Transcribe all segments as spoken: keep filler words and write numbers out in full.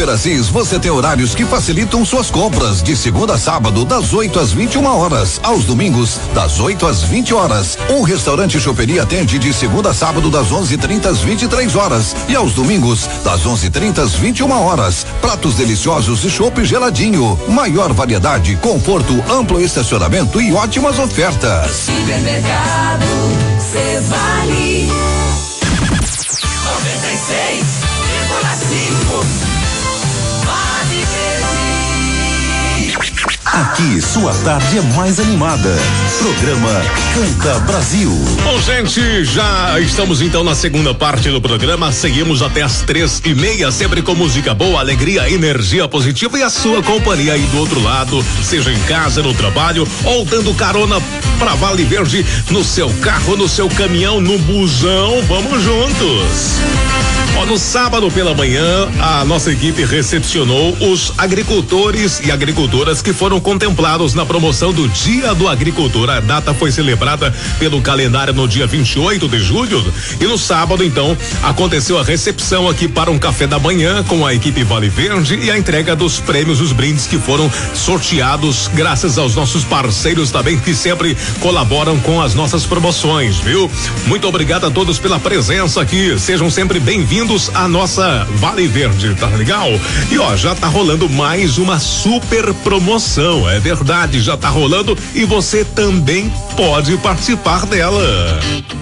Super Assis você tem horários que facilitam suas compras de segunda a sábado das oito às vinte e uma horas, aos domingos das oito às vinte horas. O restaurante Choperia atende de segunda a sábado das onze e trinta às vinte e três horas e aos domingos das onze e trinta às vinte e uma horas. Pratos deliciosos e chopp geladinho, maior variedade, conforto, amplo estacionamento e ótimas ofertas. Supermercado Cevale noventa e seis vírgula cinco. Aqui sua tarde é mais animada. Programa Canta Brasil. Bom, gente, já estamos então na segunda parte do programa. Seguimos até as três e meia, sempre com música boa, alegria, energia positiva e a sua companhia aí do outro lado, seja em casa, no trabalho ou dando carona pra Vale Verde, no seu carro, no seu caminhão, no busão. Vamos juntos. Ó, no sábado pela manhã, a nossa equipe recepcionou os agricultores e agricultoras que foram contemplados na promoção do Dia do Agricultor. A data foi celebrada pelo calendário no dia vinte e oito de julho e no sábado, então, aconteceu a recepção aqui para um café da manhã com a equipe Vale Verde e a entrega dos prêmios, os brindes que foram sorteados graças aos nossos parceiros também que sempre colaboram com as nossas promoções, viu? Muito obrigado a todos pela presença aqui. Sejam sempre bem-vindos à nossa Vale Verde, tá legal? E ó, já tá rolando mais uma super promoção, é verdade, já tá rolando e você também pode participar dela.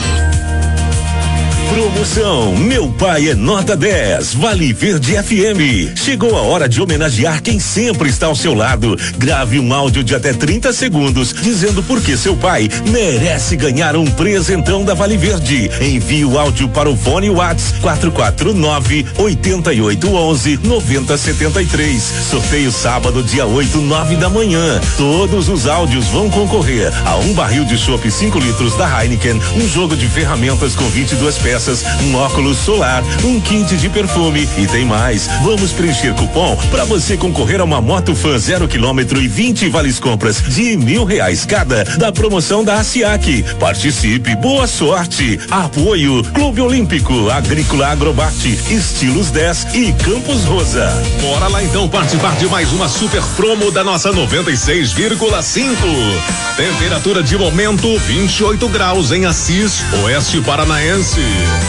Promoção Meu Pai é Nota dez, Vale Verde F M. Chegou a hora de homenagear quem sempre está ao seu lado. Grave um áudio de até trinta segundos dizendo por que seu pai merece ganhar um presentão da Vale Verde. Envie o áudio para o fone Whats quatro quatro nove, oito oito um um, nove zero sete três. Sorteio sábado, dia oito, nove da manhã. Todos os áudios vão concorrer a um barril de chopp cinco litros da Heineken, um jogo de ferramentas com vinte e duas peças, um óculos solar, um kit de perfume e tem mais. Vamos preencher cupom para você concorrer a uma moto Fan zero quilômetro e vinte vales compras de mil reais cada da promoção da ASIAC. Participe, boa sorte. Apoio Clube Olímpico, Agrícola Agrobate, Estilos dez e Campos Rosa. Bora lá então participar de mais uma super promo da nossa noventa e seis vírgula cinco. Temperatura de momento vinte e oito graus em Assis, Oeste Paranaense.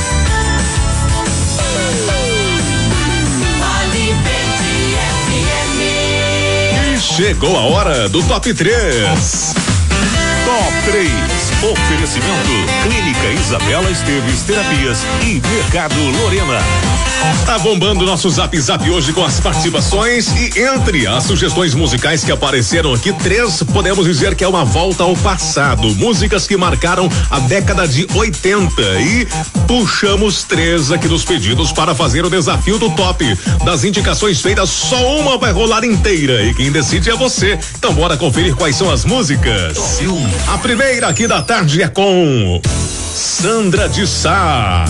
E chegou a hora do top três. Top três. Oferecimento Clínica Isabela Esteves Terapias e Mercado Lorena. Tá bombando nosso Zap Zap hoje com as participações e entre as sugestões musicais que apareceram aqui, três podemos dizer que é uma volta ao passado, músicas que marcaram a década de oitenta e puxamos três aqui dos pedidos para fazer o desafio do top. Das indicações feitas, só uma vai rolar inteira e quem decide é você. Então bora conferir quais são as músicas. A primeira aqui da tarde é com Sandra de Sá.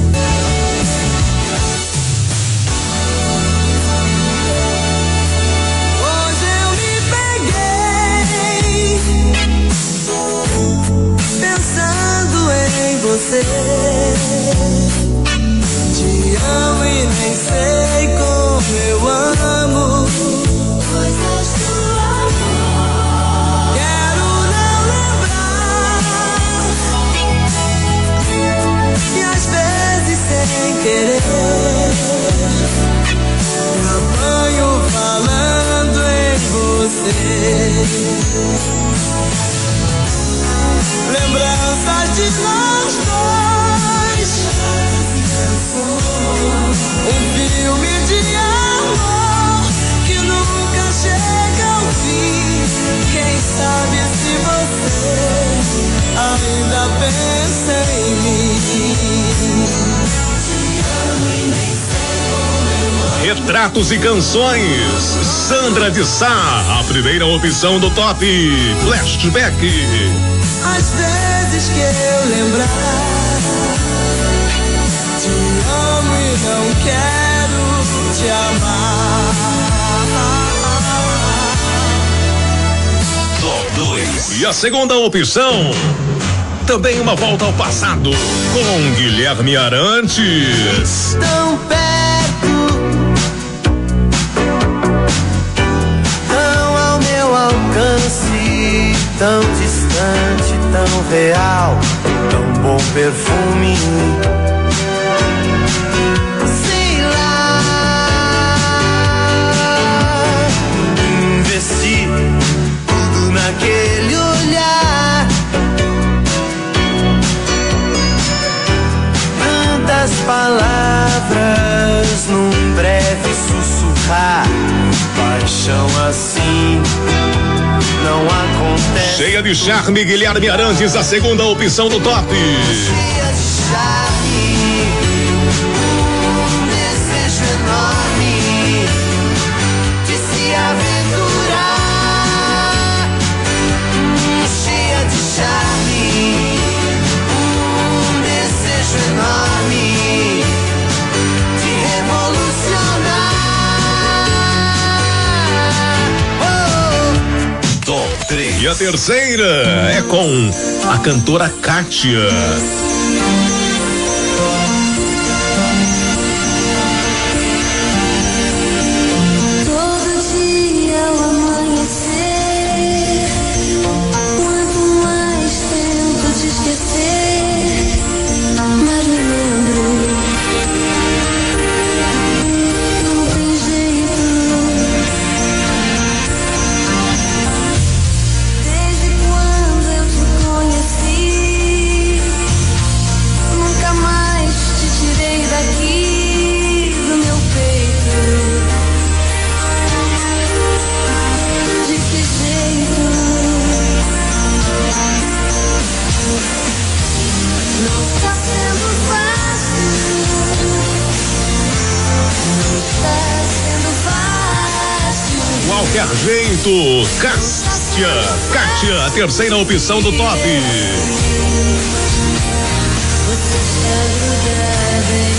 Você, te amo e nem sei como eu amo coisas do amor. Quero não lembrar e às vezes sem querer me apanho falando em você. Lembranças de nós dois, um filme de amor que nunca chega ao fim. Quem sabe se você ainda pensa em mim. Retratos e canções, Sandra de Sá, a primeira opção do top. Flashback. Às vezes que eu lembrar, te amo e não quero te amar. Top dois. E a segunda opção, também uma volta ao passado, com Guilherme Arantes. Tão perto, tão distante, tão real, tão bom perfume. Sei lá, investi tudo naquele olhar. Tantas palavras num breve sussurrar. Paixão assim não acontece. Cheia de charme, Guilherme Arantes, a segunda opção do top. Cheia de charme, um desejo enorme de se aventurar. Cheia de charme, um desejo enorme de revolucionar. E a terceira é com a cantora Kátia. Todo dia ao amanhecer, quanto mais tento te esquecer, mas me lembro. Não tem jeito. Desde quando eu te conheci, nunca mais te tirei daqui do meu peito. De que jeito? Não está sendo fácil. Não está sendo fácil. Qualquer jeito, Kátia. Kátia, a terceira opção do top. Você está grudada em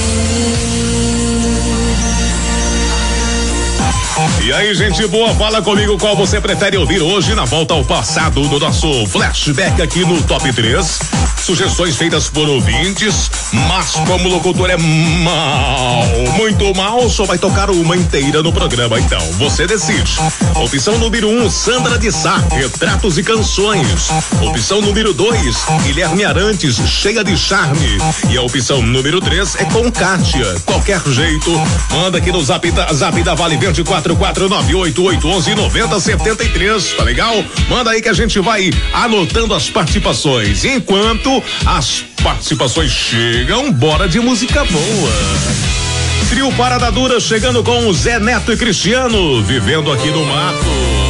mim. E aí, gente boa, fala comigo qual você prefere ouvir hoje na volta ao passado do nosso flashback aqui no Top três. Sugestões feitas por ouvintes, mas como o locutor é mal, muito mal, só vai tocar uma inteira no programa, então você decide. Opção número um, Sandra de Sá, Retratos e Canções. Opção número dois, Guilherme Arantes, Cheia de Charme. E a opção número três é com Kátia. Qualquer jeito, manda aqui no zap da, zap da Vale Verde quatro quatro nove oito oito um um nove zero sete três, tá legal? Manda aí que a gente vai anotando as participações. Enquanto as participações chegam, bora de música boa. Trio Parada Dura chegando com o Zé Neto e Cristiano, Vivendo Aqui no Mato.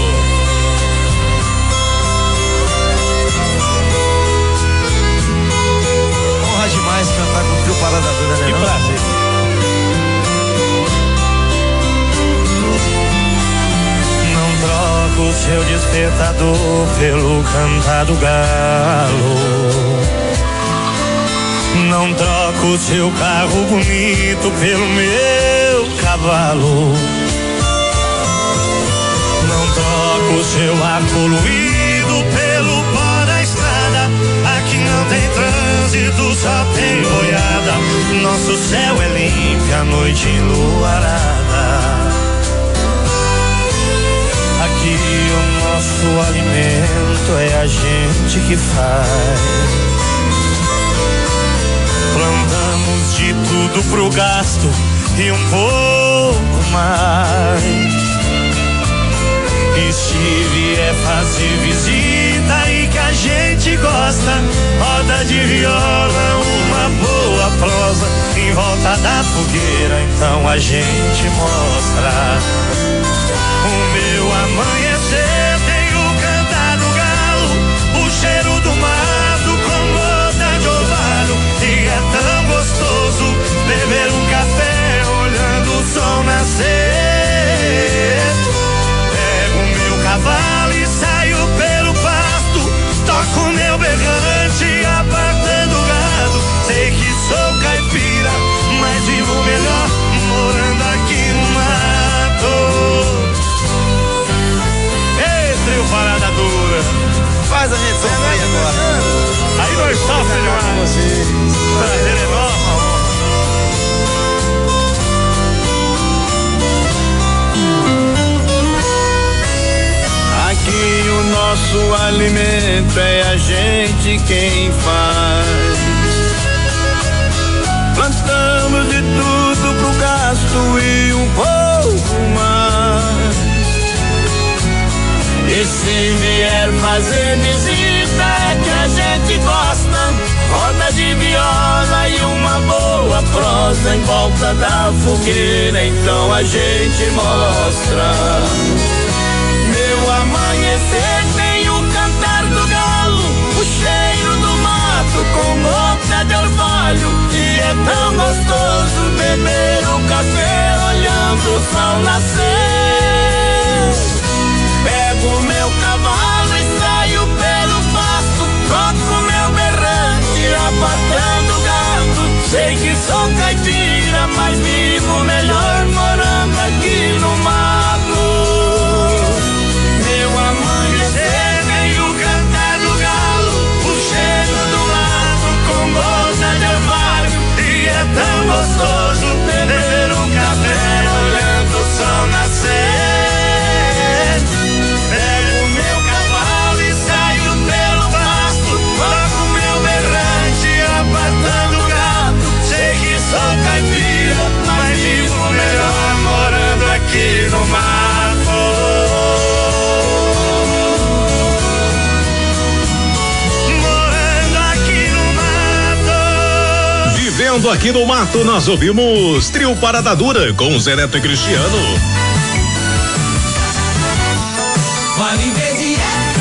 Honra demais cantar com o Trio Parada Dura, né? Que não? prazer. Não troco o seu despertador pelo cantar do galo. Não troco o seu carro bonito pelo meu cavalo. Não troco o seu ar poluído pelo pó da estrada. Aqui não tem trânsito, só tem boiada. Nosso céu é limpo, a noite enluarada. Aqui o nosso alimento é a gente que faz. Plantamos de tudo pro gasto e um pouco mais. E se vier fazer visita e que a gente gosta, roda de viola, uma boa prosa em volta da fogueira, então a gente mostra. O meu amanhecer tem o cantar do galo, o cheiro do mato com gota de orvalho. E é tão gostoso beber um café olhando o sol nascer. Pego o meu cavalo e saio pelo pasto, toco o meu berrante apartando o gado. Sei que sou caipira, mas vivo melhor morando aqui no mato. Trio Parada Dura. Faz a gente sofrer agora. Aí nós sofremos demais. Prazer é nosso. Aqui o nosso nosso alimento é a gente quem faz. Plantamos de tudo pro gasto e um pouco mais. E se vier fazer visita é que a gente gosta. Roda de viola e uma boa prosa em volta da fogueira, então a gente mostra. Meu amanhecer tem o cantar do galo, o cheiro do mato com gota de orvalho. E é tão gostoso beber um café olhando o sol nascer. Pego meu cavalo e saio pelo pasto, toco meu berrante, abatendo gado. Sei que sou caipira, mas vivo melhor morando aqui no mato. Meu amanhecer vem o cantar do galo, o cheiro do mato com gota de orvalho. E é tão gostoso beber um café olhando o sol nascer. Sou caipira, mas vivo melhor morando aqui no mato. Morando aqui no mato. Vivendo aqui no mato, nós ouvimos Trio Parada Dura com Zé Neto e Cristiano. Vale Verde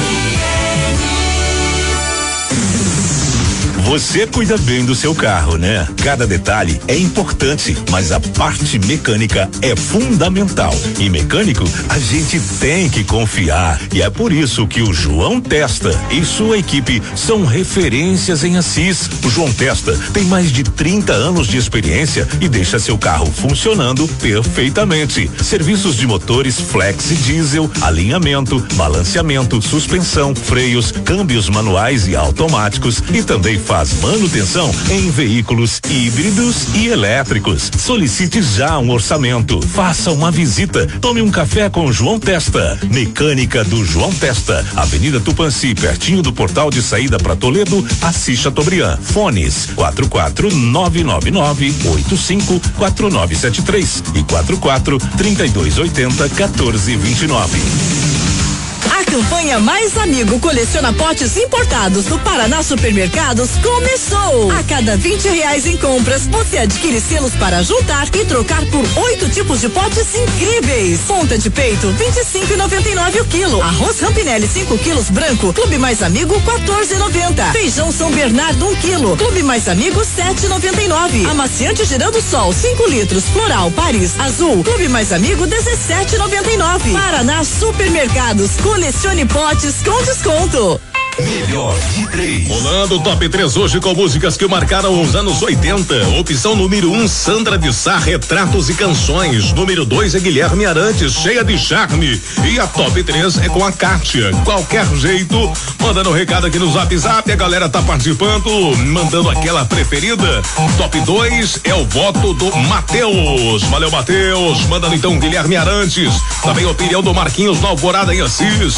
Você cuida bem do seu carro, né? Cada detalhe é importante, mas a parte mecânica é fundamental. E mecânico, a gente tem que confiar. E é por isso que o João Testa e sua equipe são referências em Assis. O João Testa tem mais de trinta anos de experiência e deixa seu carro funcionando perfeitamente. Serviços de motores flex e diesel, alinhamento, balanceamento, suspensão, freios, câmbios manuais e automáticos, e também faz manutenção em veículos híbridos e elétricos. Solicite já um orçamento. Faça uma visita. Tome um café com João Testa. Mecânica do João Testa. Avenida Tupanci, pertinho do portal de saída para Toledo, Assis Chateaubriand. Fones quatro quatro nove nove nove oito cinco quatro nove sete três e quatro quatro trinta e dois oitenta quatorze vinte e nove. A campanha Mais Amigo Coleciona Potes Importados do Paraná Supermercados começou. A cada vinte reais em compras, você adquire selos para juntar e trocar por oito tipos de potes incríveis. Ponta de peito, vinte e cinco e noventa e nove o quilo. Arroz Rampinelli cinco quilos branco, Clube Mais Amigo quatorze e noventa. Feijão São Bernardo um quilo, Clube Mais Amigo sete e noventa e nove. Amaciante Girando Sol cinco litros, Floral Paris Azul, Clube Mais Amigo dezessete e noventa e nove. Paraná Supermercados, colecione potes com desconto. Melhor de três. Rolando o top três hoje com músicas que marcaram os anos oitenta. Opção número um, Sandra de Sá, Retratos e Canções. Número dois é Guilherme Arantes, Cheia de Charme. E a top três é com a Kátia. Qualquer jeito, mandando um recado aqui no Zap Zap, a galera tá participando, mandando aquela preferida. Top dois é o voto do Matheus. Valeu, Matheus. Mandando então Guilherme Arantes. Também a opinião do Marquinhos na Alvorada em Assis.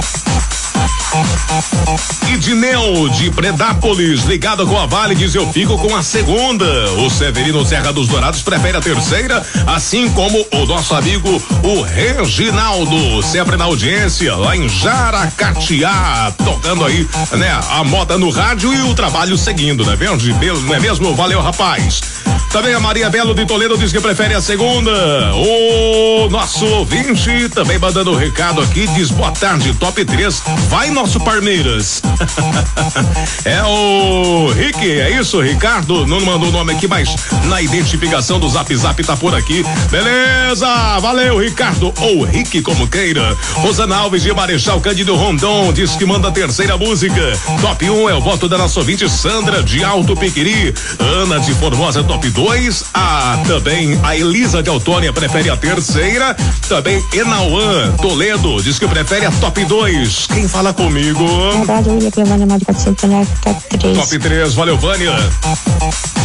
Idineu de Predápolis, ligado com a Vale, diz: eu fico com a segunda. O Severino Serra dos Dourados prefere a terceira, assim como o nosso amigo o Reginaldo, sempre na audiência lá em Jaracatiá, tocando aí, né, a moda no rádio e o trabalho seguindo, né, verde? Não é mesmo? Valeu, rapaz. Também a Maria Belo de Toledo diz que prefere a segunda. O nosso ouvinte também mandando um recado aqui, diz: boa tarde, top três, vai nosso Palmeiras. É o Rick, é isso, Ricardo? Não mandou o nome aqui, mas na identificação do Zap Zap tá por aqui. Beleza, valeu, Ricardo, ou Rick, como queira. Rosana Alves de Marechal Cândido Rondon diz que manda a terceira música. Top um é o voto da nossa ouvinte Sandra de Alto Piquiri. Ana de Formosa, top dois. A também a Elisa de Autônia prefere a terceira. Também Enauã Toledo diz que prefere a top dois. Quem fala comigo? Top três. Top três, valeu, Vânia.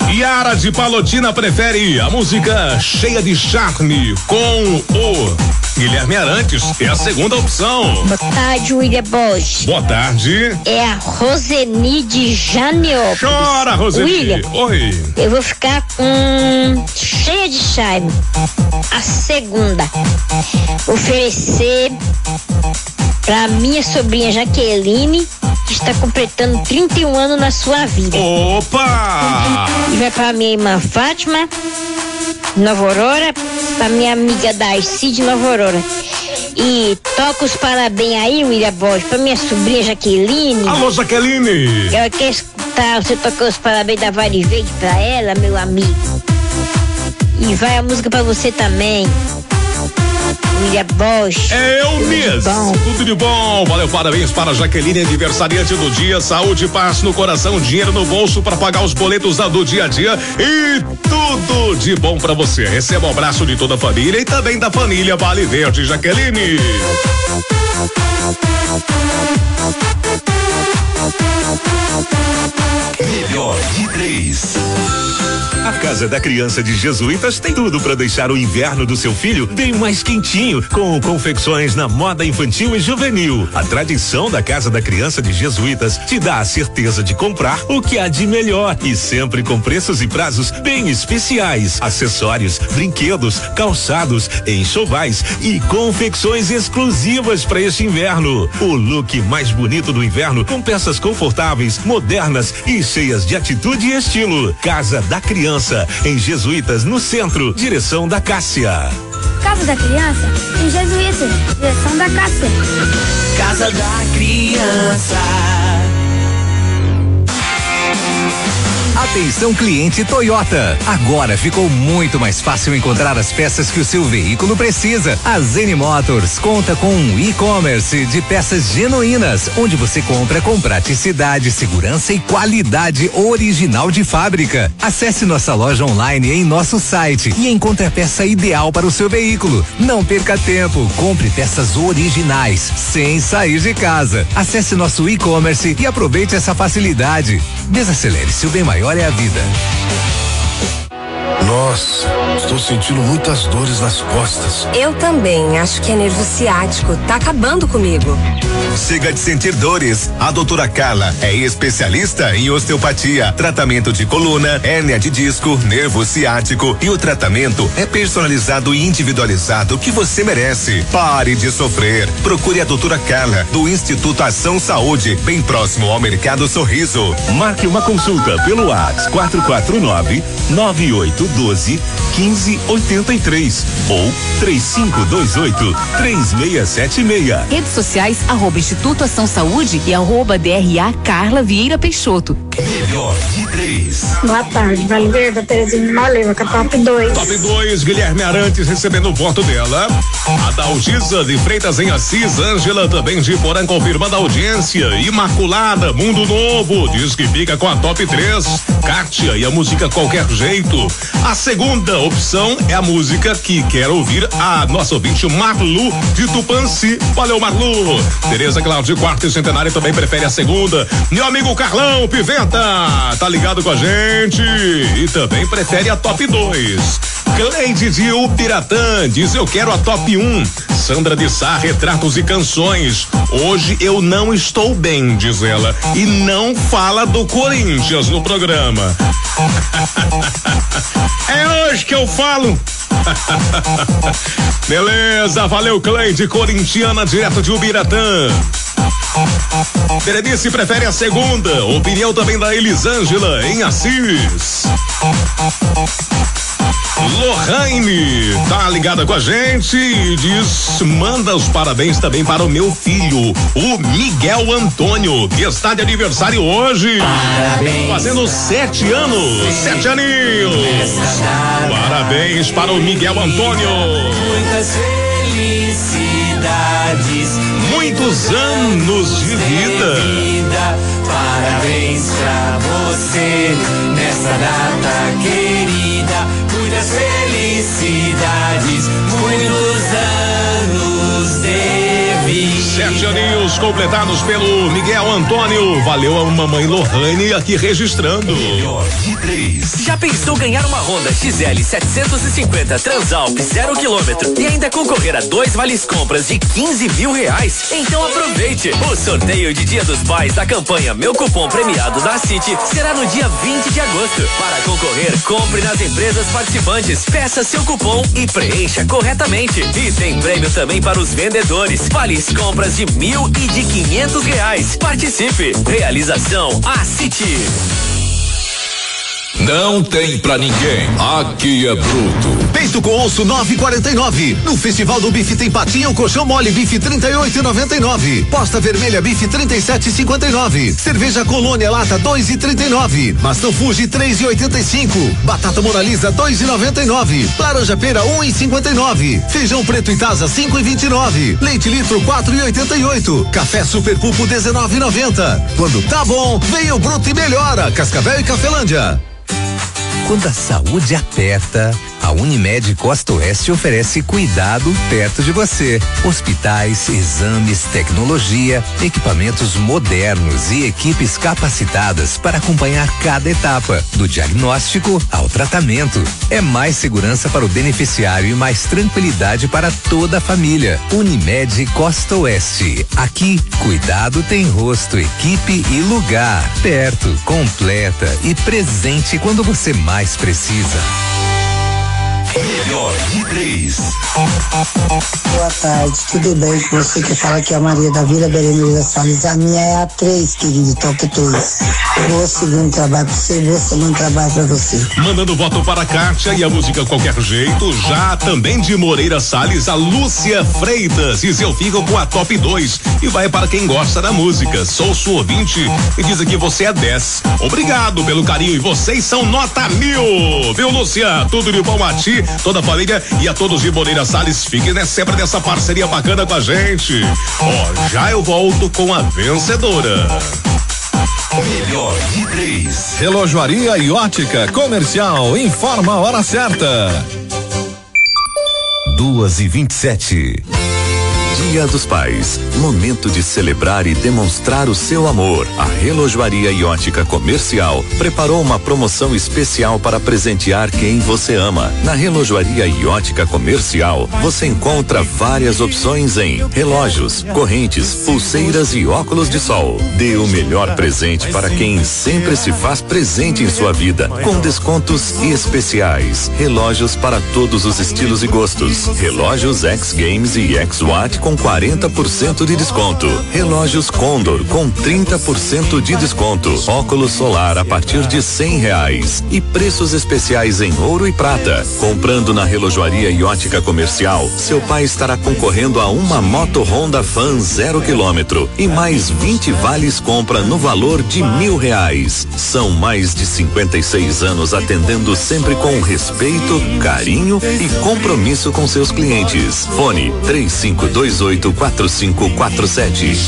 Yara de Palotina prefere a música Cheia de Charme com o Guilherme Arantes. É a segunda opção. Boa tarde, William Bosch. Boa tarde. É a Roseni de Janiópolis. Chora, Roseni. William, oi. Eu vou ficar com Cheia de Charme. A segunda. Oferecer pra minha sobrinha Jaqueline, que está completando trinta e um anos na sua vida. Opa! E vai pra minha irmã Fátima, Nova Aurora, pra minha amiga Darcy de Nova Aurora. E toca os parabéns aí, William Bosch, pra minha sobrinha Jaqueline. Alô, Jaqueline! Ela quer escutar você tocar os parabéns da Vale Verde pra ela, meu amigo. E vai a música pra você também. William Bosch. É eu mesmo. Tudo de bom. Valeu, parabéns para a Jaqueline, aniversariante do dia. Saúde, paz no coração, dinheiro no bolso para pagar os boletos do dia a dia e tudo de bom para você. Receba o abraço de toda a família e também da família Vale Verde, Jaqueline. Melhor de três. A Casa da Criança de Jesuítas tem tudo para deixar o inverno do seu filho bem mais quentinho, com confecções na moda infantil e juvenil. A tradição da Casa da Criança de Jesuítas te dá a certeza de comprar o que há de melhor e sempre com preços e prazos bem especiais. Acessórios, brinquedos, calçados, enxovais e confecções exclusivas para este inverno. O look mais bonito do inverno com peças confortáveis, modernas e cheias de atitude e estilo. Casa da Criança em Jesuítas, no centro, direção da Cássia. Casa da Criança em Jesuítas, direção da Cássia. Casa da Criança. Atenção, cliente Toyota. Agora ficou muito mais fácil encontrar as peças que o seu veículo precisa. A Zene Motors conta com um e-commerce de peças genuínas, onde você compra com praticidade, segurança e qualidade original de fábrica. Acesse nossa loja online em nosso site e encontre a peça ideal para o seu veículo. Não perca tempo, compre peças originais, sem sair de casa. Acesse nosso e-commerce e aproveite essa facilidade. Desacelere-se, o bem maior é a vida. Nossa, estou sentindo muitas dores nas costas. Eu também, acho que é nervo ciático, tá acabando comigo. Chega de sentir dores. A doutora Carla é especialista em osteopatia, tratamento de coluna, hérnia de disco, nervo ciático, e o tratamento é personalizado e individualizado que você merece. Pare de sofrer. Procure a doutora Carla do Instituto Ação Saúde, bem próximo ao Mercado Sorriso. Marque uma consulta pelo WhatsApp quatro quatro nove, nove oito um dois, um cinco oito três ou três cinco dois oito, três seis sete seis. Redes sociais, arroba Instituto Ação Saúde e arroba D R A Carla Vieira Peixoto. Melhor de três. Boa tarde, Vale Verde, Terezinha Maleva, com a top dois. Top dois, Guilherme Arantes recebendo o voto dela. A Dalgisa de Freitas em Assis, Ângela também de Porã confirmando a audiência. Imaculada, Mundo Novo, diz que fica com a top três. Kátia e a música Qualquer Jeito. A segunda opção é a música que quer ouvir a nossa ouvinte Marlu de Tupanci. Valeu, Marlu. Tereza Cláudio, quarto e centenário, também prefere a segunda. Meu amigo Carlão Piventa tá ligado com a gente e também prefere a top dois. Cleide de Upiratã diz: eu quero a top um. Sandra de Sá, retratos e canções. Hoje eu não estou bem, diz ela, e não fala do Corinthians no programa. É hoje que eu falo. Beleza, valeu, Cleide, corintiana, direto de Ubiratã. Berenice prefere a segunda. Opinião também da Elisângela em Assis. Lohane tá ligada com a gente e diz: manda os parabéns também para o meu filho, o Miguel Antônio, que está de aniversário hoje. Parabéns. Fazendo sete anos, Sim. sete aninhos. Parabéns para o Miguel Antônio. Muitas felicidades, muitos anos de vida. vida. Parabéns pra você nessa data querida. Muitas felicidades, muitos anos de vida. Sete aninhos completados pelo Miguel Antônio. Valeu a mamãe Lohane aqui registrando. Melhor de três. Já pensou ganhar uma Honda X L setecentos e cinquenta Transalp zero quilômetro e ainda concorrer a dois vales compras de quinze mil reais? Então aproveite! O sorteio de Dia dos Pais da campanha Meu Cupom Premiado da City será no dia vinte de agosto. Para concorrer, compre nas empresas participantes, peça seu cupom e preencha corretamente. E tem prêmio também para os vendedores. Vales compras de mil e de quinhentos reais. Participe! Realização A City. Não tem pra ninguém. Aqui é bruto. Peito com osso nove e quarenta e nove. No Festival do Bife tem patinha ou colchão mole bife trinta e oito e noventa e nove. Posta vermelha bife trinta e sete e cinquenta e nove. Cerveja Colônia lata dois e trinta e nove. Maçã Fuji três e oitenta e cinco. Batata Mona Lisa dois e noventa e nove. Laranja pera um e cinquenta e nove. Feijão preto e taza cinco e vinte e nove. Leite litro quatro e oitenta e oito. Café Super Pulpo dezenove e noventa. Quando tá bom, vem o Bruto e melhora. Cascavel e Cafelândia. Quando a saúde aperta, a Unimed Costa Oeste oferece cuidado perto de você. Hospitais, exames, tecnologia, equipamentos modernos e equipes capacitadas para acompanhar cada etapa, do diagnóstico ao tratamento. É mais segurança para o beneficiário e mais tranquilidade para toda a família. Unimed Costa Oeste. Aqui, cuidado tem rosto, equipe e lugar. Perto, completa e presente quando você mais mais precisa. Melhor de três. Boa tarde, tudo bem com você? Que fala que é a Maria da Vila Berenice Salles. A minha é a três, querido, toque três. Boa segundo trabalho pra você, boa segundo trabalho pra você. Mandando voto para a Kátia e a música Qualquer Jeito, já também de Moreira Salles, a Lúcia Freitas. E eu fico com a top dois. E vai para quem gosta da música. Sou sua ouvinte e diz que você é dez. Obrigado pelo carinho e vocês são nota mil. Viu, Lúcia? Tudo de bom a ti, toda a família e a todos de Moreira Salles. Fiquem né, sempre nessa parceria bacana com a gente. Ó, já eu volto com a vencedora. Melhor de três. Relojoaria e ótica comercial informa a hora certa. Duas e vinte e sete. Dia dos Pais, momento de celebrar e demonstrar o seu amor. A Relojoaria e Ótica Comercial preparou uma promoção especial para presentear quem você ama. Na Relojoaria e Ótica Comercial, você encontra várias opções em relógios, correntes, pulseiras e óculos de sol. Dê o melhor presente para quem sempre se faz presente em sua vida, com descontos especiais. Relógios para todos os estilos e gostos. Relógios X Games e X Watt com quarenta por cento de desconto. Relógios Condor com trinta por cento de desconto. Óculos solar a partir de cem reais. E preços especiais em ouro e prata. Comprando na Relojoaria e Ótica Comercial, seu pai estará concorrendo a uma moto Honda Fan zero quilômetro e mais vinte vales compra no valor de mil reais. São mais de cinquenta e seis anos atendendo sempre com respeito, carinho e compromisso com seus clientes. Fone três cinco dois oito quatro cinco quatro sete.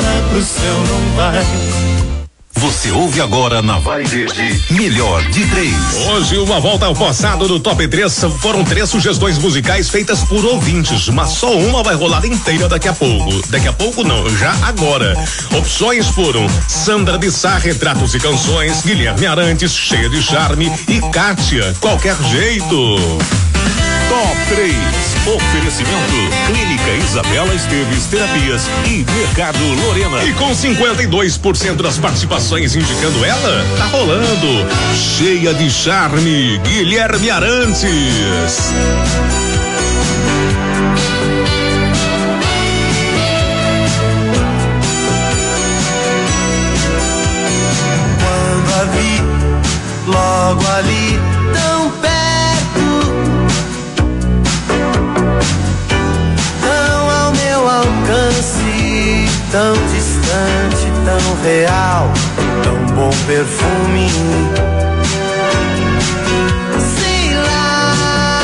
Você ouve agora na Vai Verde Melhor de Três. Hoje uma volta ao passado do Top três. Foram três sugestões musicais feitas por ouvintes, mas só uma vai rolar inteira daqui a pouco. Daqui a pouco não, já agora. Opções foram Sandra de Sá, Retratos e Canções, Guilherme Arantes, Cheia de Charme e Kátia, Qualquer Jeito. Top três. Oferecimento Clínica Isabela Esteves Terapias e Mercado Lorena. E com cinquenta e dois por cento das participações indicando ela, tá rolando Cheia de Charme, Guilherme Arantes. Quando a vi logo ali, tão perto, alcance, tão distante, tão real, tão bom perfume. Sei lá,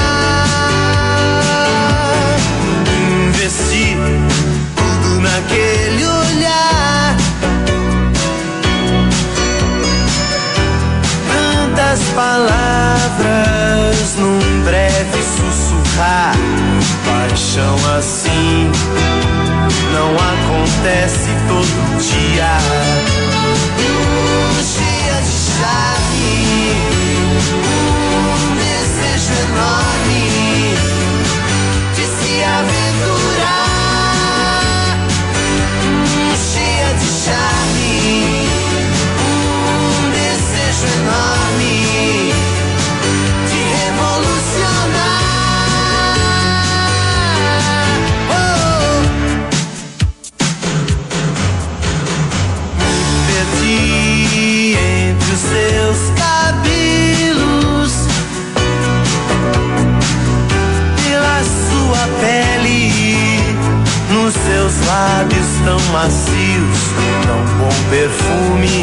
investi tudo naquele olhar, tantas palavras num breve sussurrar, paixão assim não acontece. acontece todo dia. Cheia de charme, um desejo enorme de se aventurar. Cheia de charme, um desejo enorme de revolucionar. Entre os seus cabelos, pela sua pele, nos seus lábios tão macios, tão bom perfume.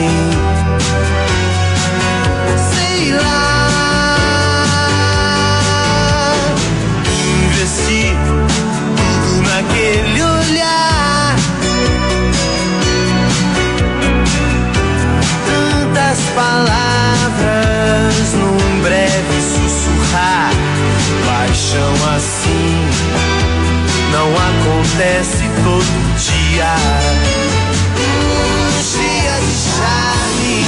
Sei lá, investi tudo naquele olhar. Tantas palavras num breve sussurrar. Paixão assim não acontece todo dia. Cheia de charme,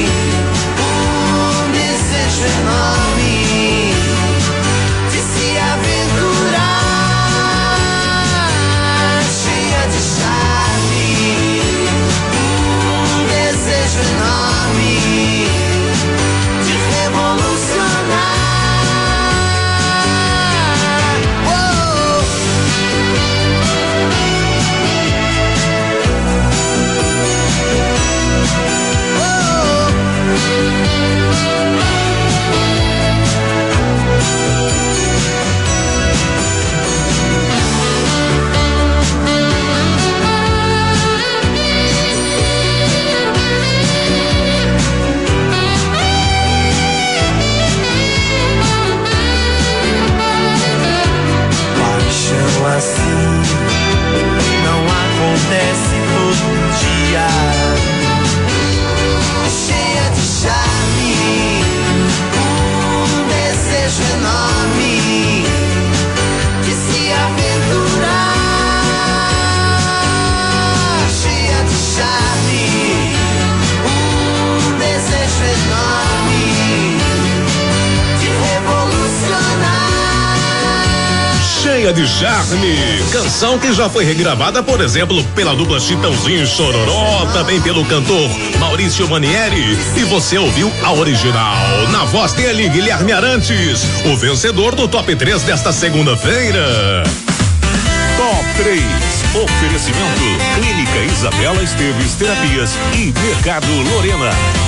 um desejo enorme de se aventurar. Cheia de charme, um desejo enorme de revolucionar. Assim não acontece todo dia. Cheia de charme, um desejo enorme de se aventurar. Cheia de charme, um desejo enorme de revolucionar. Cheia de charme, canção que já foi regravada, por exemplo, pela dupla Chitãozinho e Chororó, também pelo cantor Maurício Manieri, e você ouviu a original, na voz dele, Guilherme Arantes, o vencedor do top três desta segunda-feira. Top três. Oferecimento Clínica Isabela Esteves Terapias e Mercado Lorena.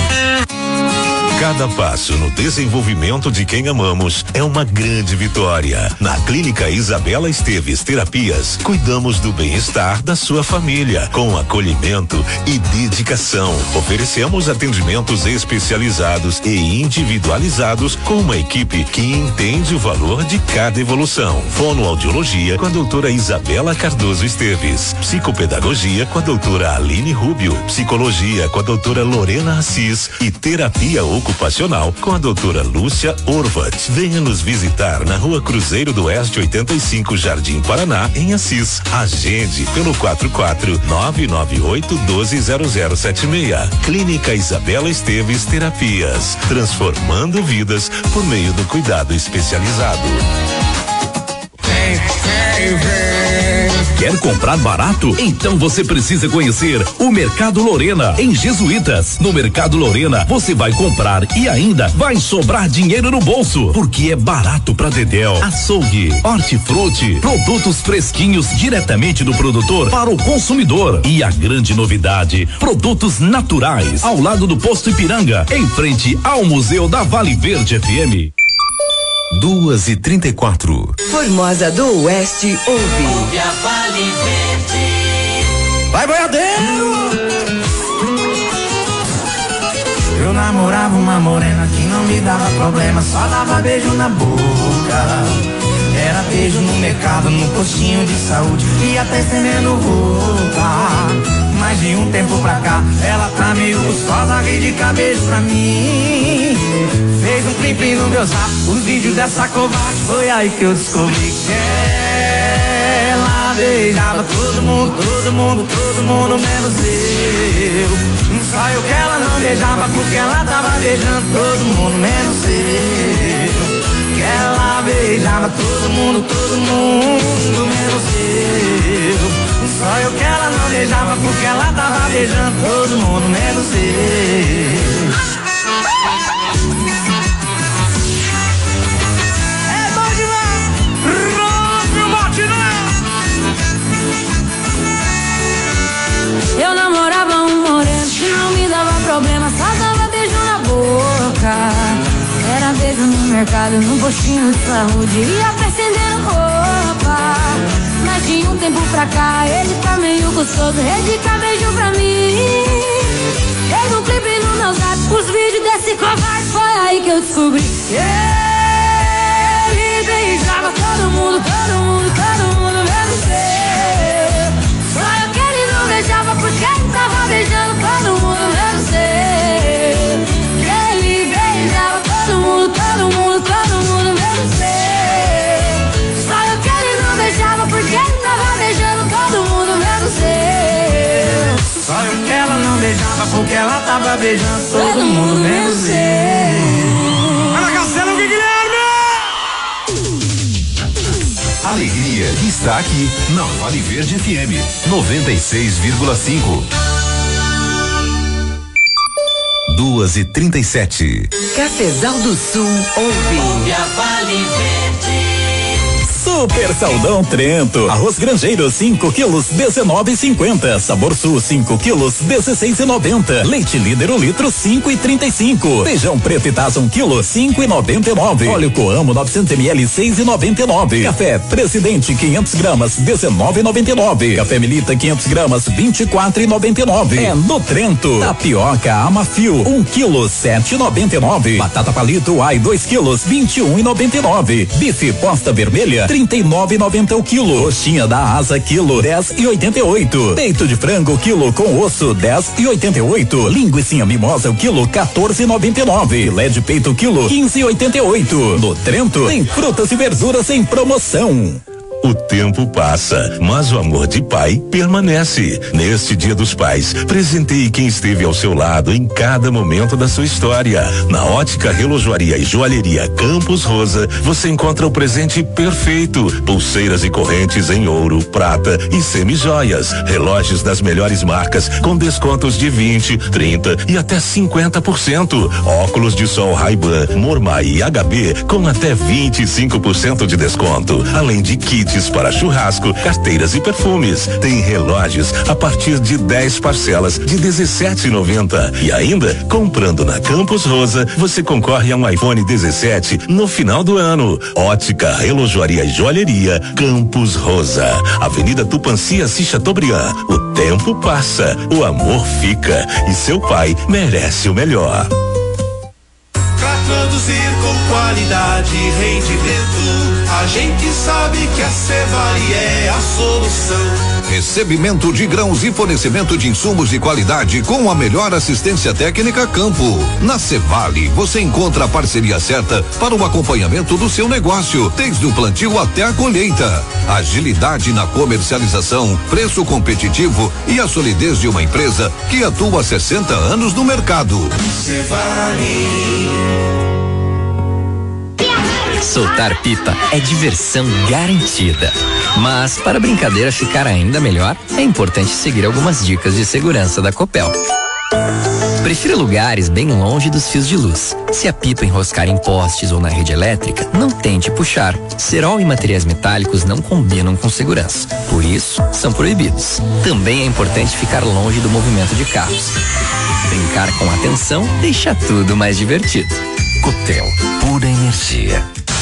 Cada passo no desenvolvimento de quem amamos é uma grande vitória. Na Clínica Isabela Esteves Terapias, cuidamos do bem-estar da sua família, com acolhimento e dedicação. Oferecemos atendimentos especializados e individualizados com uma equipe que entende o valor de cada evolução. Fonoaudiologia com a doutora Isabela Cardoso Esteves. Psicopedagogia com a doutora Aline Rubio. Psicologia com a doutora Lorena Assis e terapia ocupacional com a doutora Lúcia Orvat. Venha nos visitar na Rua Cruzeiro do Oeste oitenta e cinco, Jardim Paraná, em Assis. Agende pelo quatro quatro nove nove oito um dois zero zero sete seis. Clínica Isabela Esteves Terapias, transformando vidas por meio do cuidado especializado. Vem, vem, vem. Quer comprar barato? Então você precisa conhecer o Mercado Lorena, em Jesuítas. No Mercado Lorena, você vai comprar e ainda vai sobrar dinheiro no bolso, porque é barato pra dedéu. Açougue, hortifruti, produtos fresquinhos diretamente do produtor para o consumidor. E a grande novidade, produtos naturais, ao lado do Posto Ipiranga, em frente ao Museu da Vale Verde F M. Duas e trinta e quatro. Formosa do Oeste ouve. Ouve a Vale Verde. Vai, boiadeiro! Eu namorava uma morena que não me dava problema, só dava beijo na boca. Era beijo no mercado, no postinho de saúde e até estendendo roupa. Mas de um tempo pra cá, ela tá meio gostosa, ri de cabeça pra mim. Fez um plim-plim no meu zap, os vídeos dessa covarde. Foi aí que eu descobri que ela beijava todo mundo, todo mundo, todo mundo menos eu. Só eu que ela não beijava porque ela tava beijando todo mundo menos eu. Que ela beijava todo mundo, todo mundo menos eu. Só eu que ela não beijava porque ela tava beijando todo mundo menos eu. É bom demais! Rompe o batidão! Eu namorava um moreno que não me dava problema, só dava beijo na boca. Era beijo no mercado, no postinho de saúde e até estendendo roupa. Mas de um tempo pra cá ele tá meio gostoso, dedica beijo pra mim. Fez um clipe no meu zap, os vídeos desse covarde, foi aí que eu descobri que ele beijava todo mundo, todo mundo, todo mundo menos eu. Só eu que ele não beijava porque ele tava beijando todo mundo menos eu. Que ele beijava todo mundo, todo mundo, todo mundo menos eu. Só eu que ele não beijava porque ele tava beijando todo mundo menos eu. Só eu que ela não beijava porque ela tava beijando todo mundo menos eu. Para Castelo Guilherme! Alegria está aqui na Vale Verde F M noventa e seis vírgula cinco. Duas e trinta e sete. Cafezal do Sul ouve. Ouve a Vale Verde. Super Saldão Trento. Arroz Grangeiro cinco quilos dezenove e cinquenta. Sabor Sul cinco quilos dezesseis e noventa. Leite Líder um litro cinco e trinta e cinco. Feijão preto Itasa um quilo cinco e noventa e nove. Óleo Coamo novecentos mililitros seis e noventa e nove. Café Presidente quinhentos gramas dezenove e noventa e nove. Café Melita quinhentos gramas vinte e quatro e noventa e nove. É no Trento. Tapioca Amafio um quilo sete e noventa e nove. Batata Palito Ai dois quilos vinte e um e noventa e nove. Bife Posta Vermelha trinta e nove e noventa o quilo. Coxinha da Asa quilo dez e oitenta e oito. Peito de frango quilo com osso dez e oitenta e oito. Linguiça Mimosa o quilo quatorze e noventa e nove. Filé de peito quilo quinze e oitenta e oito. No Trento tem frutas e verduras em promoção. O tempo passa, mas o amor de pai permanece. Neste Dia dos Pais, presenteie quem esteve ao seu lado em cada momento da sua história. Na Ótica Relojoaria e Joalheria Campos Rosa, você encontra o presente perfeito. Pulseiras e correntes em ouro, prata e semijoias. Relógios das melhores marcas com descontos de vinte, trinta e até cinquenta por cento. Óculos de sol Ray-Ban, Mormai e H B com até vinte e cinco por cento de desconto. Além de kits para churrasco, carteiras e perfumes. Tem relógios a partir de dez parcelas de dezessete e noventa. E ainda, comprando na Campos Rosa, você concorre a um iPhone dezessete no final do ano. Ótica, Relojoaria e Joalheria Campos Rosa. Avenida Tupanci, Assis Chateaubriand. O tempo passa, o amor fica e seu pai merece o melhor. Pra produzir com qualidade e rendimento, a gente sabe que a Cevale é a solução. Recebimento de grãos e fornecimento de insumos de qualidade com a melhor assistência técnica campo. Na Cevale, você encontra a parceria certa para o acompanhamento do seu negócio, desde o plantio até a colheita. Agilidade na comercialização, preço competitivo e a solidez de uma empresa que atua há sessenta anos no mercado. Cevale. Soltar pipa é diversão garantida. Mas para a brincadeira ficar ainda melhor, é importante seguir algumas dicas de segurança da Copel. Prefira lugares bem longe dos fios de luz. Se a pipa enroscar em postes ou na rede elétrica, não tente puxar. Cerol e materiais metálicos não combinam com segurança. Por isso, são proibidos. Também é importante ficar longe do movimento de carros. Brincar com atenção deixa tudo mais divertido. Copel, pura energia.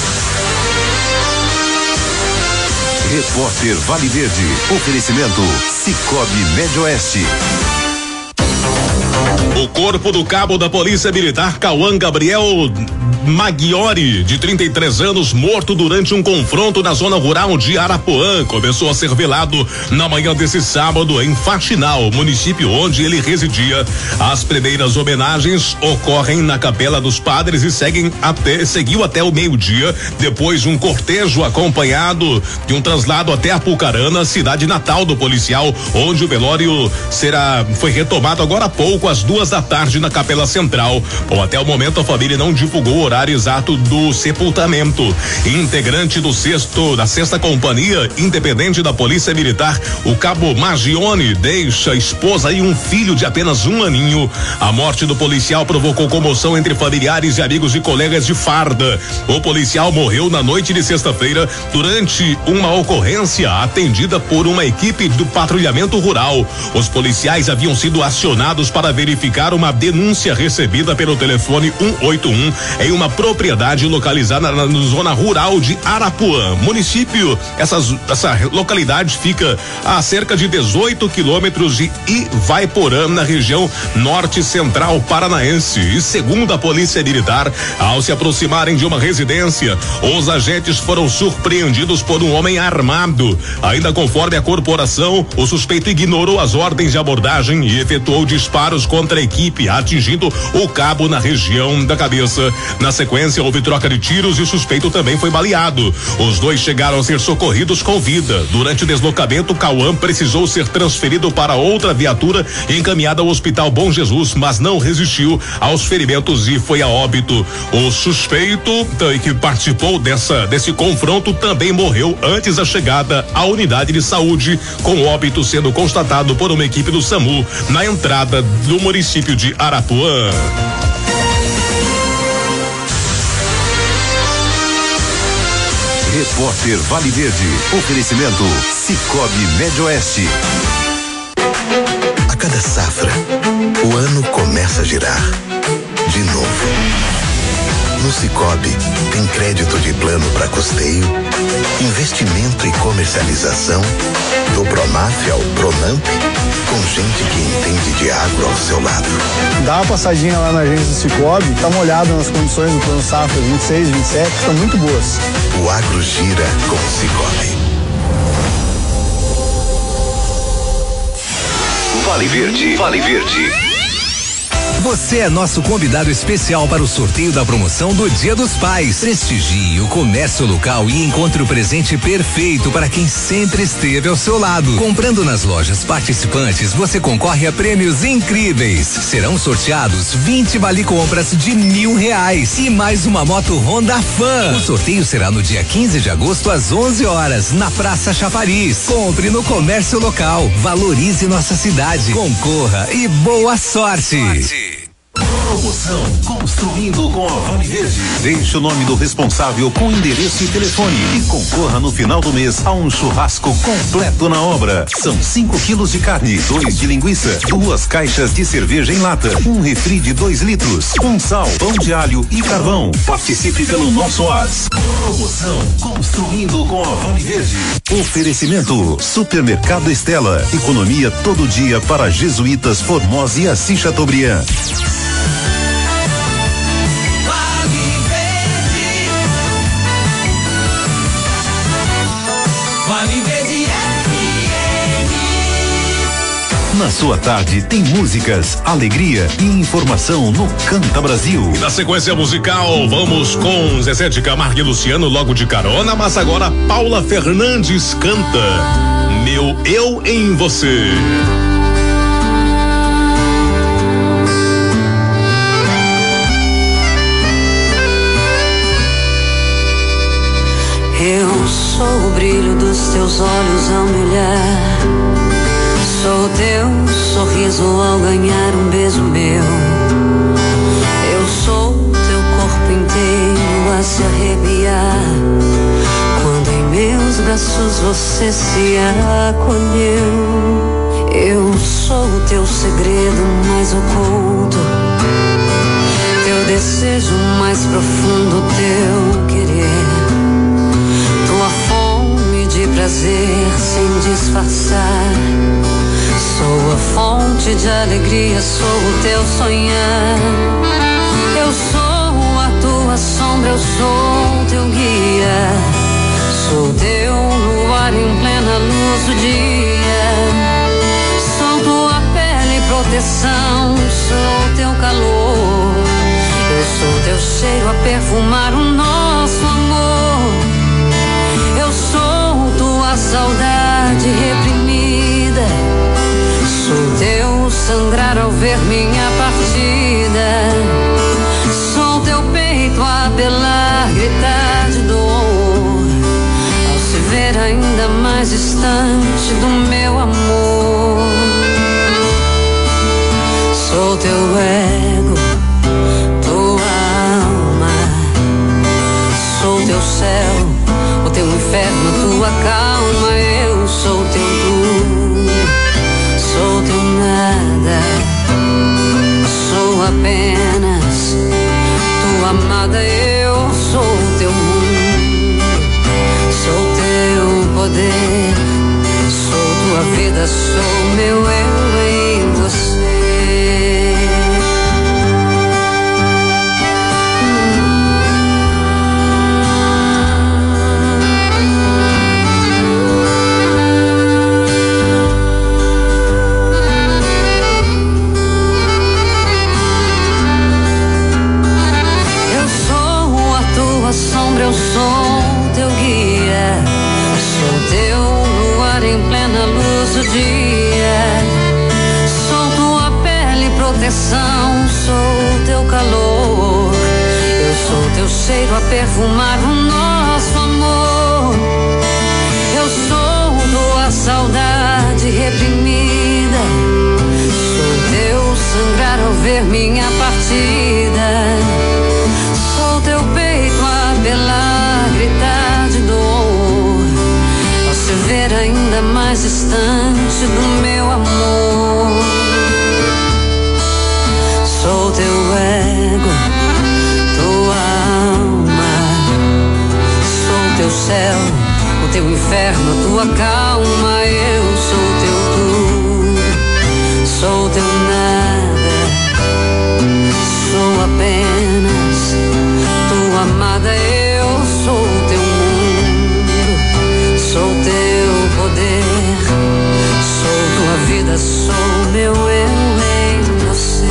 Repórter Vale Verde. Oferecimento Cicobi Médio Oeste. O corpo do cabo da Polícia Militar Cauã Gabriel Maggiore, de trinta e três anos, morto durante um confronto na zona rural de Arapuã, começou a ser velado na manhã desse sábado em Faxinal, município onde ele residia. As primeiras homenagens ocorrem na Capela dos Padres e seguem até, seguiu até o meio-dia, depois um cortejo acompanhado de um traslado até Apucarana, cidade natal do policial, onde o velório será foi retomado agora há pouco, às duas da tarde, na Capela Central. Bom, até o momento a família não divulgou o horário exato do sepultamento. Integrante do sexto, da sexta companhia independente da Polícia Militar, o cabo Magione deixa esposa e um filho de apenas um aninho. A morte do policial provocou comoção entre familiares e amigos e colegas de farda. O policial morreu na noite de sexta-feira durante uma ocorrência atendida por uma equipe do patrulhamento rural. Os policiais haviam sido acionados para verificar uma denúncia recebida pelo telefone um oito um em uma propriedade localizada na, na zona rural de Arapuã, município. Essas, essa localidade fica a cerca de dezoito quilômetros de Ivaiporã, na região norte central paranaense. E segundo a Polícia Militar, ao se aproximarem de uma residência, os agentes foram surpreendidos por um homem armado. Ainda conforme a corporação, o suspeito ignorou as ordens de abordagem e efetuou disparos contra a equipe, atingindo o cabo na região da cabeça. Na sequência, houve troca de tiros e o suspeito também foi baleado. Os dois chegaram a ser socorridos com vida. Durante o deslocamento, Cauã precisou ser transferido para outra viatura e encaminhado ao Hospital Bom Jesus, mas não resistiu aos ferimentos e foi a óbito. O suspeito que participou dessa desse confronto também morreu antes da chegada à unidade de saúde, com óbito sendo constatado por uma equipe do SAMU na entrada do município de Arapuã. Repórter Vale Verde. Oferecimento Cicobi Médio Oeste. A cada safra, o ano começa a girar. De novo. No Cicobi, tem crédito de plano para custeio, investimento e comercialização, do Pronaf ao Pronamp, com gente que entende de agro ao seu lado. Dá uma passadinha lá na agência do Cicobi, dá uma olhada nas condições do plano safra vinte e seis, vinte e sete, estão muito boas. O agro gira com o Cicobi. Vale Verde, Vale Verde. Você é nosso convidado especial para o sorteio da promoção do Dia dos Pais. Prestigie o comércio local e encontre o presente perfeito para quem sempre esteve ao seu lado. Comprando nas lojas participantes, você concorre a prêmios incríveis. Serão sorteados vinte vale compras de mil reais e mais uma moto Honda Fan. O sorteio será no dia quinze de agosto às onze horas, na Praça Chafariz. Compre no comércio local, valorize nossa cidade, concorra e boa sorte. sorte. Promoção Construindo com a Vale Verde. Deixe o nome do responsável com endereço e telefone e concorra no final do mês a um churrasco completo na obra. São cinco quilos de carne, dois de linguiça, duas caixas de cerveja em lata, um refri de dois litros, um sal, pão de alho e carvão. Participe pelo nosso WhatsApp. Promoção Construindo com a Vale Verde. Oferecimento Supermercado Estela. Economia todo dia para Jesuítas, Formosa e Assis Chateaubriand. Na sua tarde tem músicas, alegria e informação no Canta Brasil. E na sequência musical, vamos com Zezé de Camargo e Luciano logo de carona, mas agora Paula Fernandes canta Meu Eu em Você. Eu sou o brilho dos teus olhos ao me olhar. Sou teu sorriso ao ganhar um beijo meu. Eu sou teu corpo inteiro a se arrepiar quando em meus braços você se acolheu. Eu sou o teu segredo mais oculto, teu desejo mais profundo, teu querer, tua fome de prazer sem disfarçar. Sou a fonte fonte de alegria, sou o teu sonhar. Eu sou a tua sombra, eu sou teu guia. Sou teu luar em plena luz do dia. Sou tua pele e proteção, sou teu calor. Eu sou teu cheiro a perfumar o nosso amor. Eu sou tua saudade reprimida. Sou teu sangrar ao ver minha partida. Sou teu peito a apelar, gritar de dor, ao se ver ainda mais distante do meu amor. Sou teu ego, tua alma. Sou teu céu, o teu inferno, tua calma. Eu sou teu tudo, sou teu nada. Sou apenas tua amada. Eu sou teu mundo, sou teu poder. Sou tua vida, sou meu eu em você. Eu sou teu guia, sou teu luar em plena luz do dia. Sou tua pele e proteção, sou teu calor. Eu sou teu cheiro a perfumar o nosso amor. Eu sou tua saudade reprimida. Sou teu sangrar ao ver minha partida. Sou teu peito a apelar, gritar de dor, ao se ver ainda mais distante do meu amor. Sou teu ego, tua alma. Sou teu céu, o teu inferno, tua calma. Eu sou teu tudo, sou teu nada. Sou apenas tua amada. Eu sou teu mundo, sou teu poder. Sou tua vida, sou meu eu em você.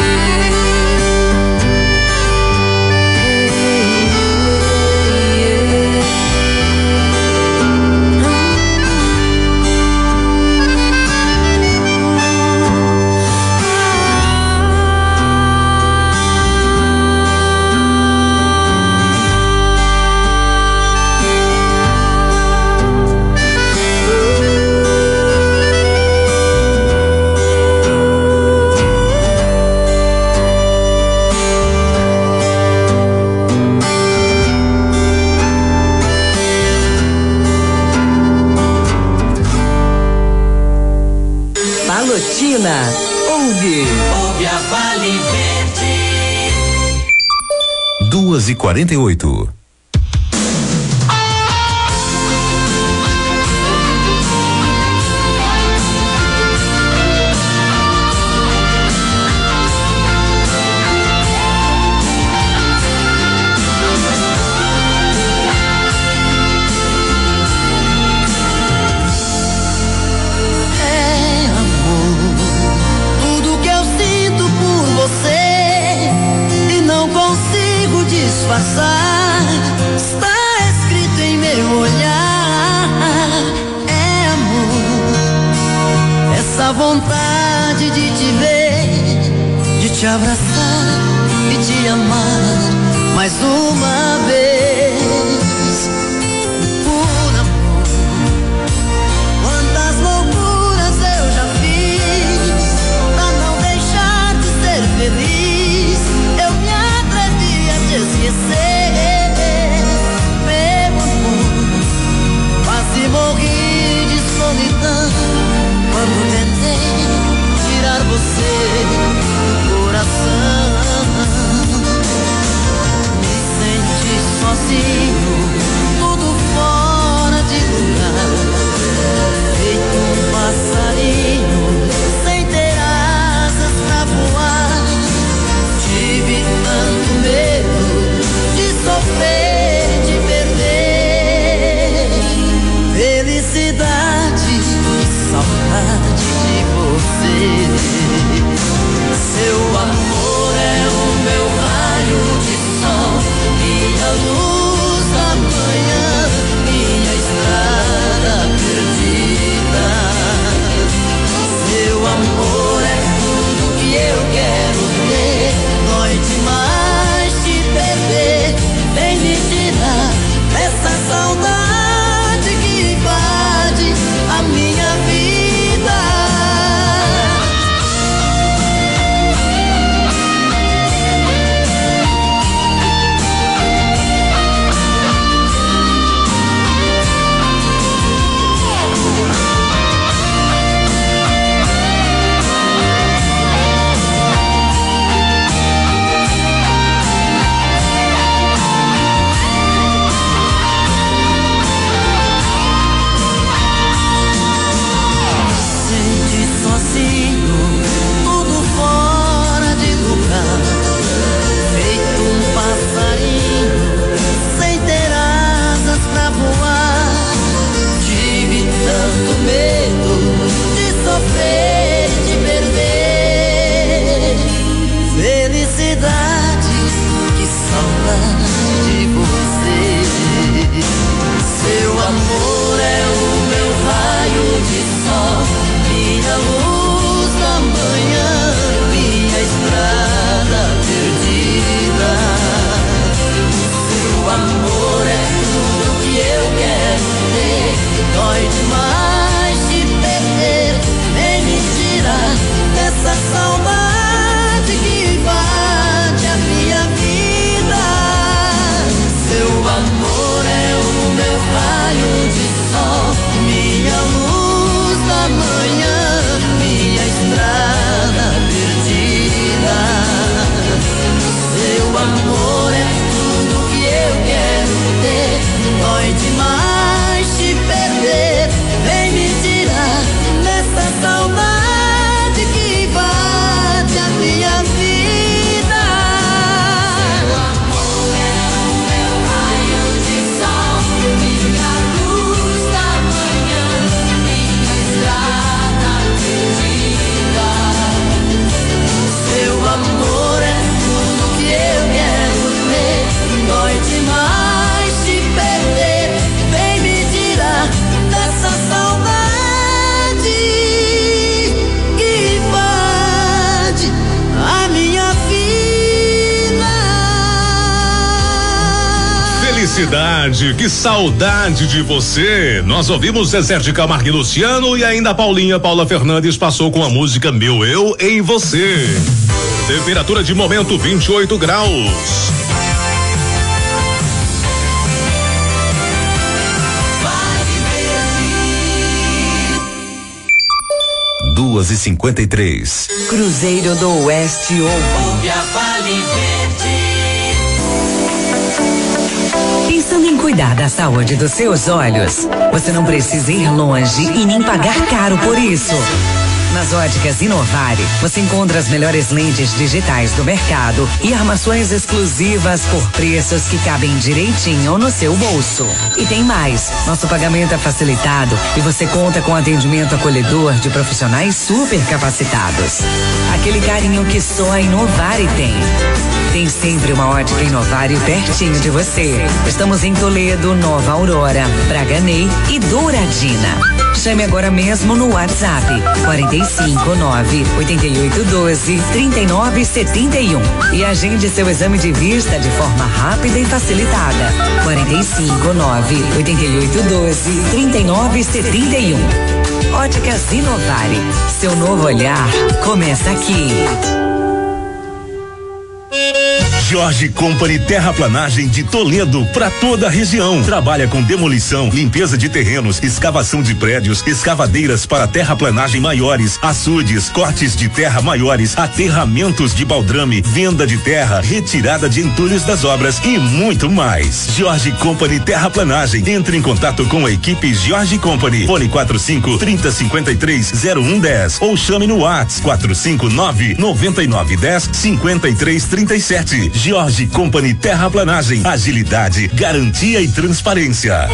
Palotina, ouve. Ouve a Vale Verde. Duas e quarenta e oito. Passar, está escrito em meu olhar. É amor, essa vontade de te ver, de te abraçar e te amar mais uma vez. Por amor, quantas loucuras eu já fiz pra não deixar de ser feliz. Eu me atrevi a te esquecer, meu amor. Quase morri de solidão quando tentei tirar você do coração. Me senti sozinho felicidade, que saudade de você. Nós ouvimos Zezé de Camargo e Luciano e ainda a Paulinha Paula Fernandes passou com a música Meu Eu em Você. Temperatura de momento vinte e oito graus. Duas e cinquenta e três. Cruzeiro do Oeste ouve a Vale Verde. Pensando em cuidar da saúde dos seus olhos, você não precisa ir longe e nem pagar caro por isso. Nas óticas Inovare, você encontra as melhores lentes digitais do mercado e armações exclusivas por preços que cabem direitinho no seu bolso. E tem mais, nosso pagamento é facilitado e você conta com atendimento acolhedor de profissionais super capacitados. Aquele carinho que só a Inovare tem. Tem sempre uma ótica Inovare pertinho de você. Estamos em Toledo, Nova Aurora, Braganey e Douradina. Chame agora mesmo no WhatsApp quarenta e cinco, nove, oitenta e oito, doze, trinta e nove, setenta e um e agende seu exame de vista de forma rápida e facilitada. quarenta e cinco, nove, oitenta e oito, doze, trinta e nove, setenta e um. Óticas Inovare. Seu novo olhar começa aqui. Jorge Company Terraplanagem de Toledo para toda a região. Trabalha com demolição, limpeza de terrenos, escavação de prédios, escavadeiras para terraplanagem maiores, açudes, cortes de terra maiores, aterramentos de baldrame, venda de terra, retirada de entulhos das obras e muito mais. Jorge Company Terraplanagem. Entre em contato com a equipe Jorge Company. Fone quatro cinco, trinta, cinquenta e três, zero um dez ou chame no WhatsApp quatro cinco nove, noventa e nove, dez, cinquenta e três, trinta e sete. Jorge Company Terraplanagem, agilidade, garantia e transparência.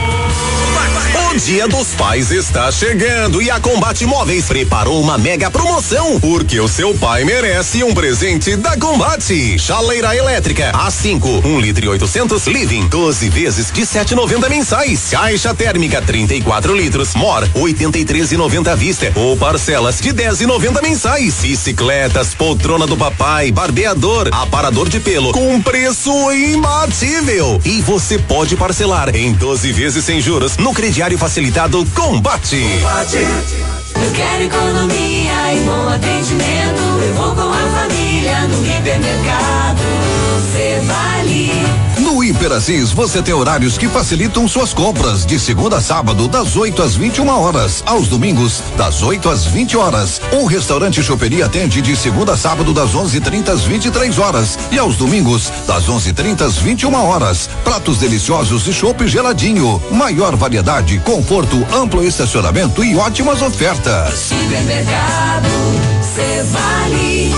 O Dia dos Pais está chegando e a Combate Móveis preparou uma mega promoção, porque o seu pai merece um presente da Combate. Chaleira elétrica A cinco, um litro e oitocentos Living, doze vezes de sete e noventa mensais. Caixa térmica trinta e quatro litros, Mor, oitenta e três e noventa à vista ou parcelas de dez e noventa mensais. Bicicletas, poltrona do papai, barbeador, aparador de pelo com preço imbatível. E você pode parcelar em doze vezes sem juros no crediário facilitado Combate. Combate. Eu quero economia e bom atendimento. Eu vou com a família no hipermercado. Cê vale. No Hiper Assis você tem horários que facilitam suas compras de segunda a sábado das oito às vinte e uma horas, aos domingos das oito às vinte horas. Um restaurante choperia atende de segunda a sábado das onze e trinta às vinte e três horas e aos domingos das onze e trinta às vinte e uma horas. Pratos deliciosos e chopp geladinho, maior variedade, conforto, amplo estacionamento e ótimas ofertas. Supermercado, cê vale.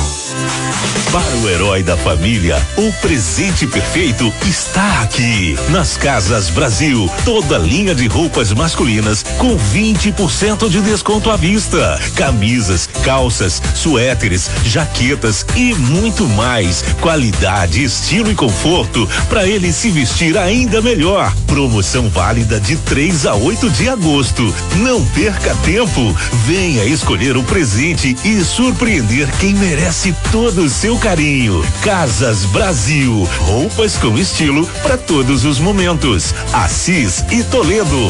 Para o herói da família, o presente perfeito está aqui. Nas Casas Brasil, toda linha de roupas masculinas com vinte por cento de desconto à vista. Camisas, calças, suéteres, jaquetas e muito mais. Qualidade, estilo e conforto para ele se vestir ainda melhor. Promoção válida de três a oito de agosto. Não perca tempo. Venha escolher o presente e surpreender quem merece todo o seu carinho. Casas Brasil, roupas com estilo para todos os momentos. Assis e Toledo.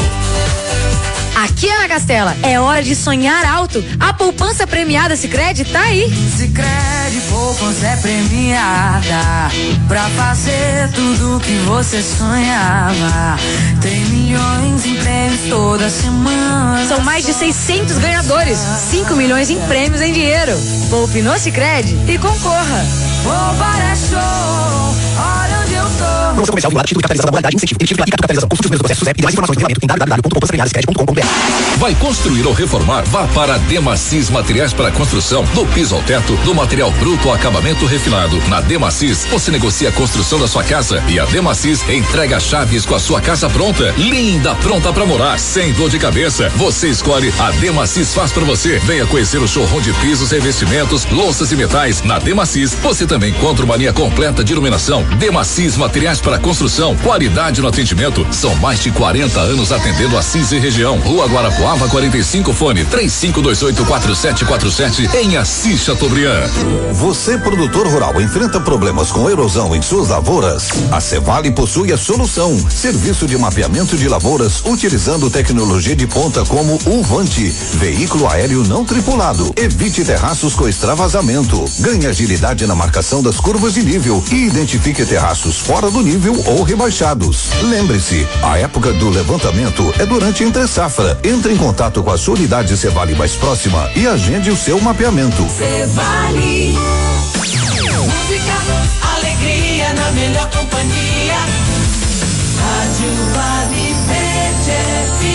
Aqui é na Castela, é hora de sonhar alto. A poupança premiada Sicredi tá aí. Sicredi poupança é premiada pra fazer tudo que você sonhava. Tem milhões em prêmios toda semana. São mais de seiscentos ganhadores, cinco milhões em prêmios em dinheiro. Poupe no Sicredi e concorra. Poupar é show, olha onde eu tô. Promoção comercial vinculada, título de capitalização da modalidade, incentivo, emitido pela Capitalização. Consulte os primeiros processos e mais informações no regulamento em w w w ponto poupança premiada sicredi ponto com ponto b r. Vai construir ou reformar? Vá para a Demacis Materiais para Construção. Do piso ao teto, do material bruto ao acabamento refinado. Na Demacis, você negocia a construção da sua casa e a Demacis entrega chaves com a sua casa pronta. Linda, pronta para morar, sem dor de cabeça. Você escolhe, a Demacis faz para você. Venha conhecer o showroom de pisos, revestimentos, louças e metais. Na Demacis, você também encontra uma linha completa de iluminação. Demacis Materiais para construção, qualidade no atendimento. São mais de quarenta anos atendendo Assis e região. Rua Guarapuava quarenta e cinco, fone três cinco dois oito quatro sete quatro sete em Assis Chateaubriand. Você, produtor rural, enfrenta problemas com erosão em suas lavouras? A Cevale possui a solução. Serviço de mapeamento de lavouras utilizando tecnologia de ponta como o Vante, veículo aéreo não tripulado. Evite terraços com extravasamento. Ganhe agilidade na marcação das curvas de nível e identifique terraços fora do nível ou rebaixados. Lembre-se, a época do levantamento é durante a entre safra. Entre em contato com a sua unidade Cevale mais próxima e agende o seu mapeamento. Cevale. Música, alegria na melhor companhia. Rádio Vale Verde F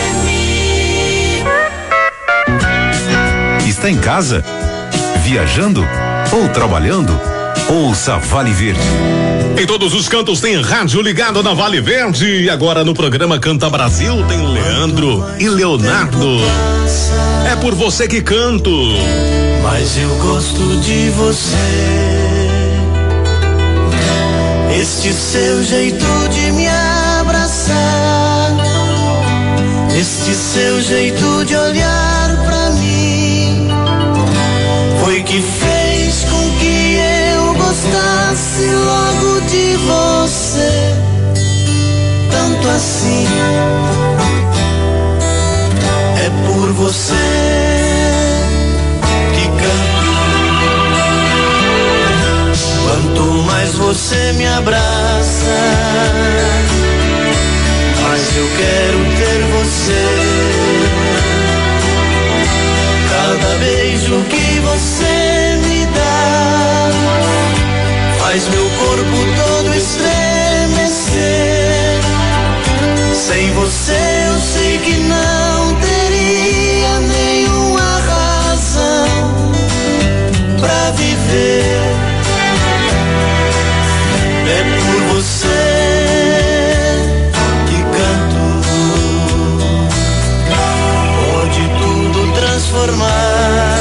M. Está em casa? Viajando? Ou trabalhando? Ouça Vale Verde. Em todos os cantos tem rádio ligado na Vale Verde. E agora no programa Canta Brasil tem Leandro e Leonardo. É por você que canto. Mas eu gosto de você. Este seu jeito de me abraçar. Este seu jeito de olhar pra mim. Foi que fez com que eu gostasse logo de você, tanto assim. É por você que canto. Quanto mais você me abraça, mais eu quero ter você. Cada beijo que você me dá faz meu corpo todo estremecer. Sem você eu sei que não teria nenhuma razão pra viver. É por você que canto. Pode tudo transformar,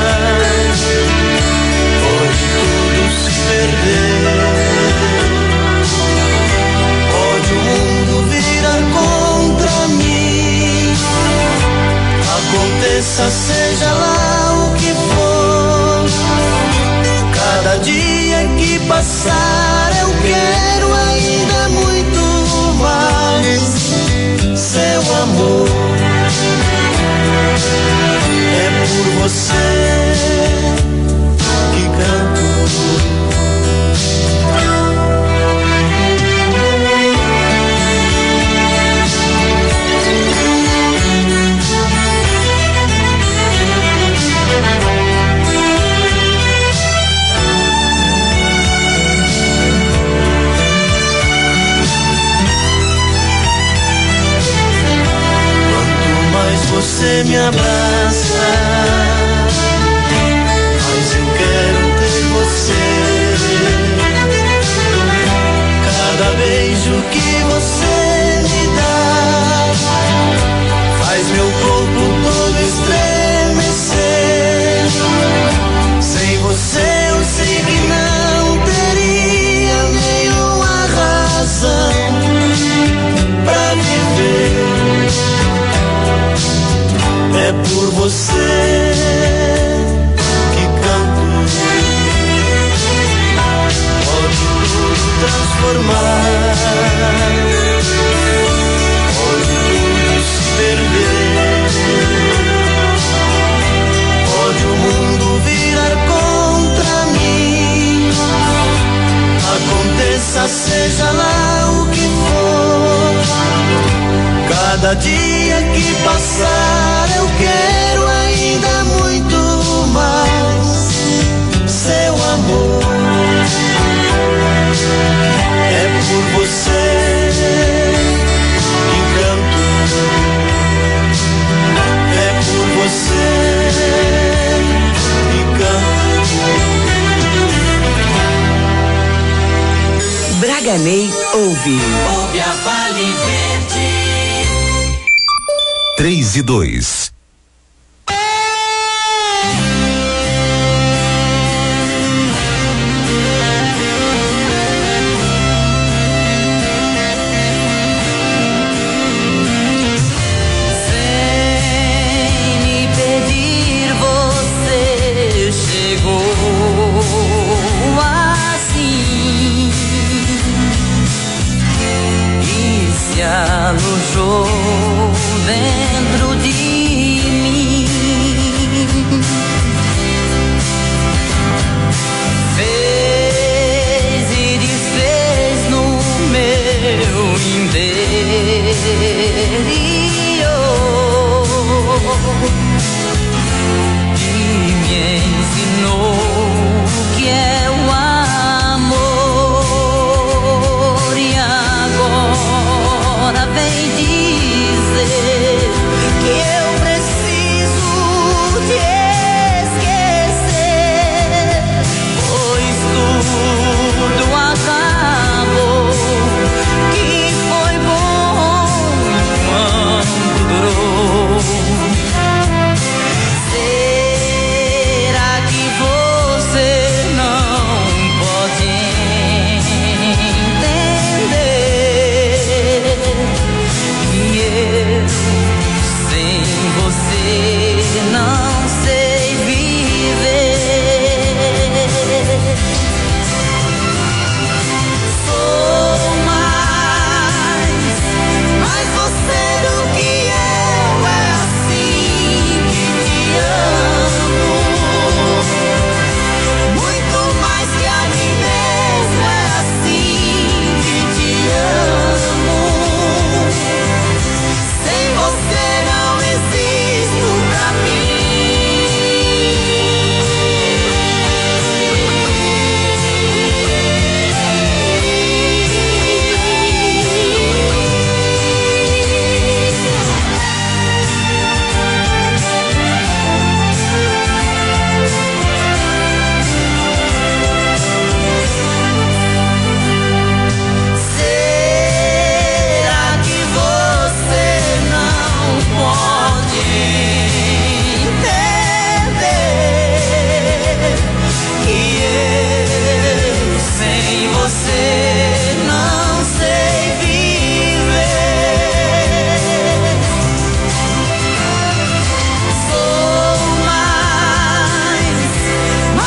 pode tudo se perder, pode o mundo virar contra mim. Aconteça, seja lá o que for, cada dia que passar eu quero ainda muito mais seu amor. É por você que canto. Você me abraça, mas eu quero ter você. Cada beijo que você me dá faz meu corpo todo estremecer. Sem você eu sei que não teria nenhuma razão pra viver. É por você que canto. Pode tudo transformar, pode tudo se perder, pode o mundo virar contra mim. Aconteça, seja lá o que for, cada dia que passar eu quero ainda muito mais seu amor. É por você que canto. É por você que canto. Braganey ouve. Ouve a Vale Verde. Três e dois.